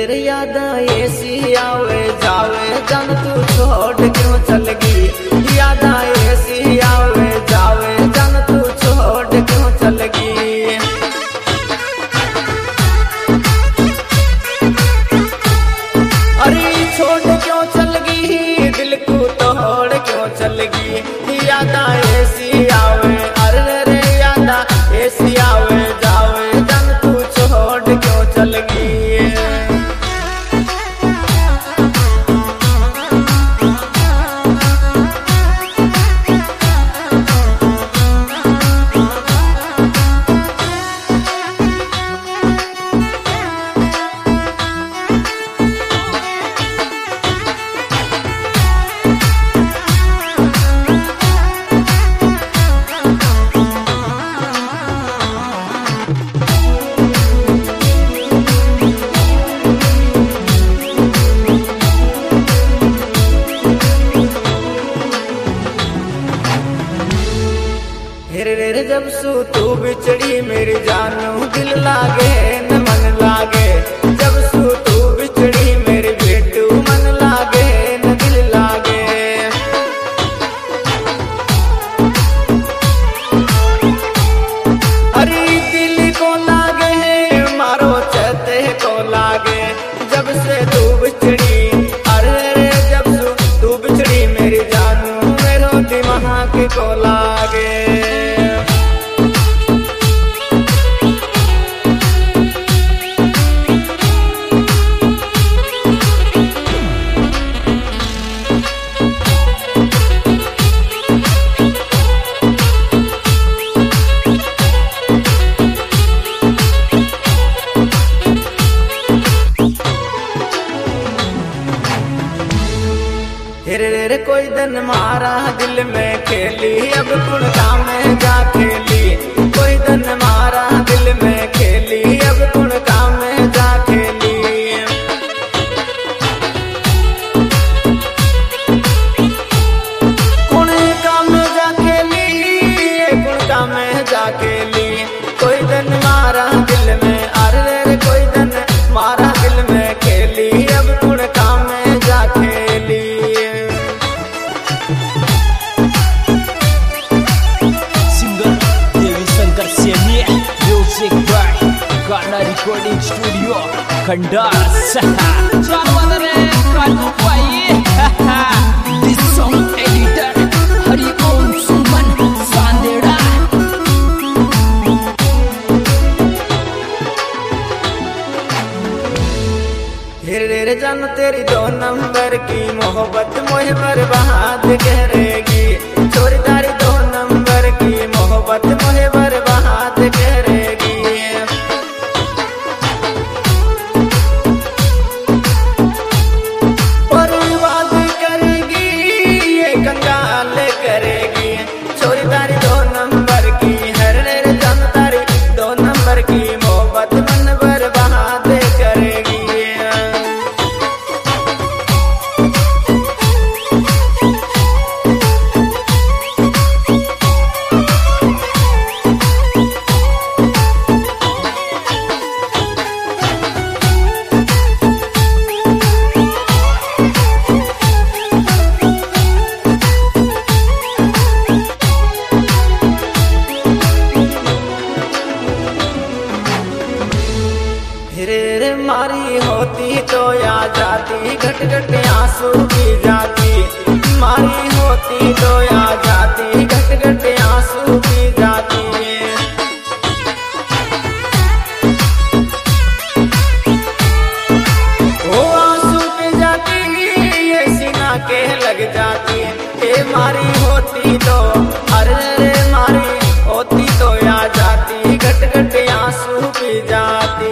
रे याद ऐसी आवे जावे जन तू छोड़ क्यों चल गई। याद ऐसी आवे जावे जन तू छोड़ क्यों चल गई। अरे छोड़ क्यों चल गई दिल को तोड़ क्यों चल गई। याद ऐसी आवे अरे रे याद ऐसी आवे जावे जन तू छोड़ क्यों चल गई। रे जब सू तू बिछड़ी मेरी जानू दिल लागे न मन लागे। जब सू तू बिछड़ी मेरी बेटू मन लागे न दिल लागे। अरे दिल को लागे मारो चहते को लागे। जब से तू बिछड़ी अरे जब सू तू बिछड़ी मेरी जानू मेरो दिमाग को लागे। रे कोई दिन मारा दिल में खेली अब कुण काम में जा खेली। कोई दिन मारा दिल में खेली अब कुण काम में जा खेली। कुण काम में जा खेली कुण काम में जा खेली। कोई दिन मारा दिल में अरे कोई दिन मारा दिल में खेली अब कुण काम में जा खेली। रिकॉर्डिंग स्टूडियो खंडास this song editor Hari Om Suman Sandera. रे जान तेरी 2 नंबर की मोहब्बत मुझे बर्बाद करेगी। छोरी तारी 2 नंबर की मोहब्बत मुझे बर्बाद करेगी। बर्बाद करेगी ये कंगाल करेगी। छोरी तारी 2 नंबर की हर रे जान तारी 2 नंबर की मोहब्बत मन बर्बाद करेगी। रे मारी होती तो या जाती घट घट आंसू की जाती। मारी होती तो या जाती घट घट आंसू की जाती। वो आंसू पे जाती ये सीना के लग जाती। ये मारी होती तो अरे मारी होती तो या जाती घट घट आंसू की जाती।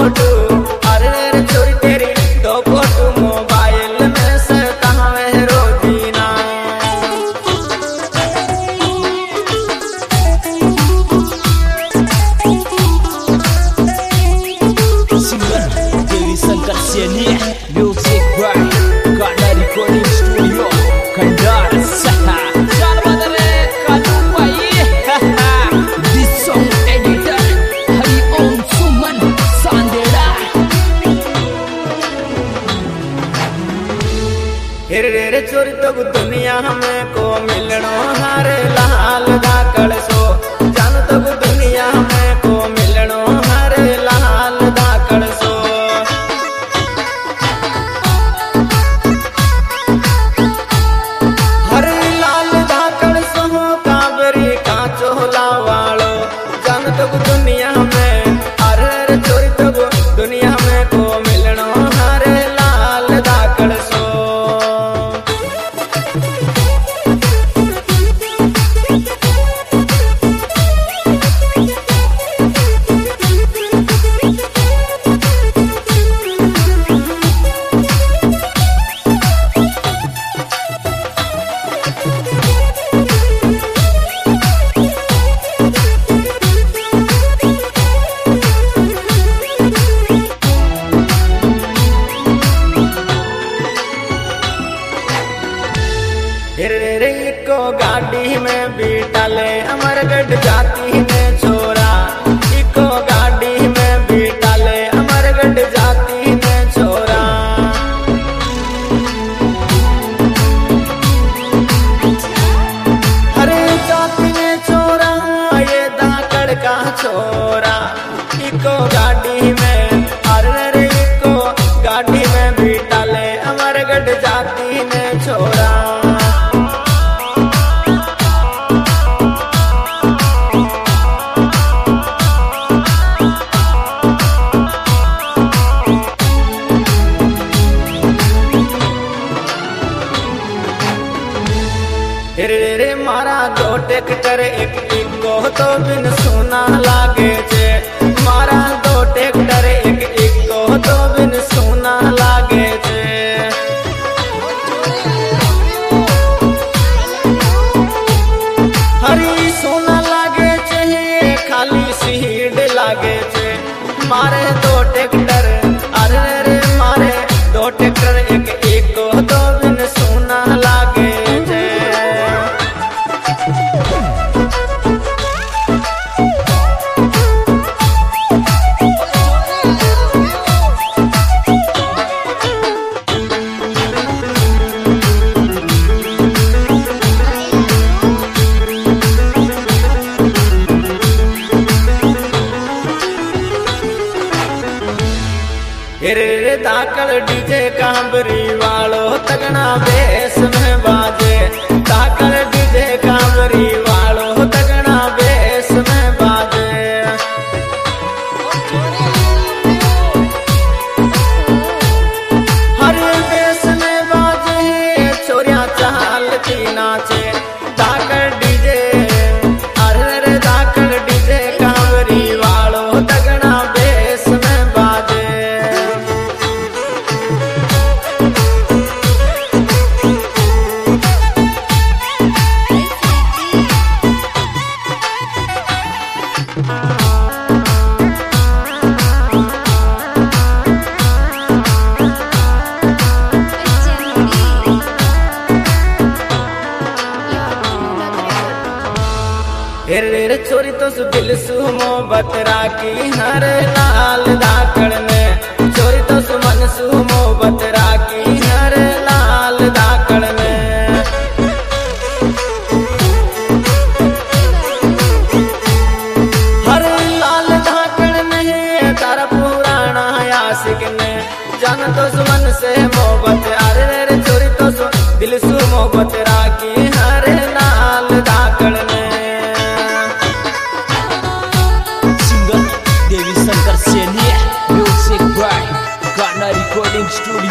फोटो, अरे रे छोरी तेरी दो फोटो मोबाइल में से कहावे रोजीना। Singer Devi Shankar Saini, music by Gana recording studio Khandar सहा। चल बदले कालू भाई this song editor Hari Om Suman Sandera. रे चोरी तो दुनिया में को मिलनो हरे लाल धाकड़ सो, जान तो दुनिया में को मिलनो हरे लाल धाकड़ सो। हरे लाल धाकड़ सो काबरी का चोला वालो, जान तो दुनिया में अरे चोरी तो दुनिया में को मिलनो हरे लाल धाकड़ सो। रे को गाड़ी में बिठाले अमरगढ़ जाती ने छोरा, इको गाड़ी में बिठाले अमरगढ़ जाती ने छोरा। अरे जाती ने छोरा ये धाकड़ का छोरा, इको गाड़ी में अरे इको गाड़ी में बिठाले अमरगढ़ जाती ने छोरा। रे मारा दो ट्रैक्टर एक इको तो बिन सोना लागे छे, मारा दो ट्रैक्टर एक इको तो बिन सोना लागे छे। हरी सोना लागे छे खाली सीड लागे छे, मारे दो ट्रैक्टर अरे रे मारे दो ट्रैक्टर एक इको तो बिन सोना लागे छे। रे धाकड़ डीजे कांबरी वालो तगना बेस में बाजे, धाकड़ डीजे कांबरी वालो तगना बेस में बाजे। हर बेस में बाजे छोरिया चालती नाचे, धाकड़ डीजे अरे धाकड़ डीजे कांबरी वालो तगना बेस में बाजे। रे चोरी तो दिल सु मोहब्बत राखी हर लाल धाकड़ ने, चोरी तो मन सु मोहब्बत राखी हर लाल धाकड़ ने। हर लाल धाकड़ ने तारा पुराना आशिक ने, जान तो मन से मोहब्बत अरे रे चोरी तो दिल सु मोहब्बत राखी हर लाल धाकड़ ने। Devi Shankar Saini, music by Gana recording studio.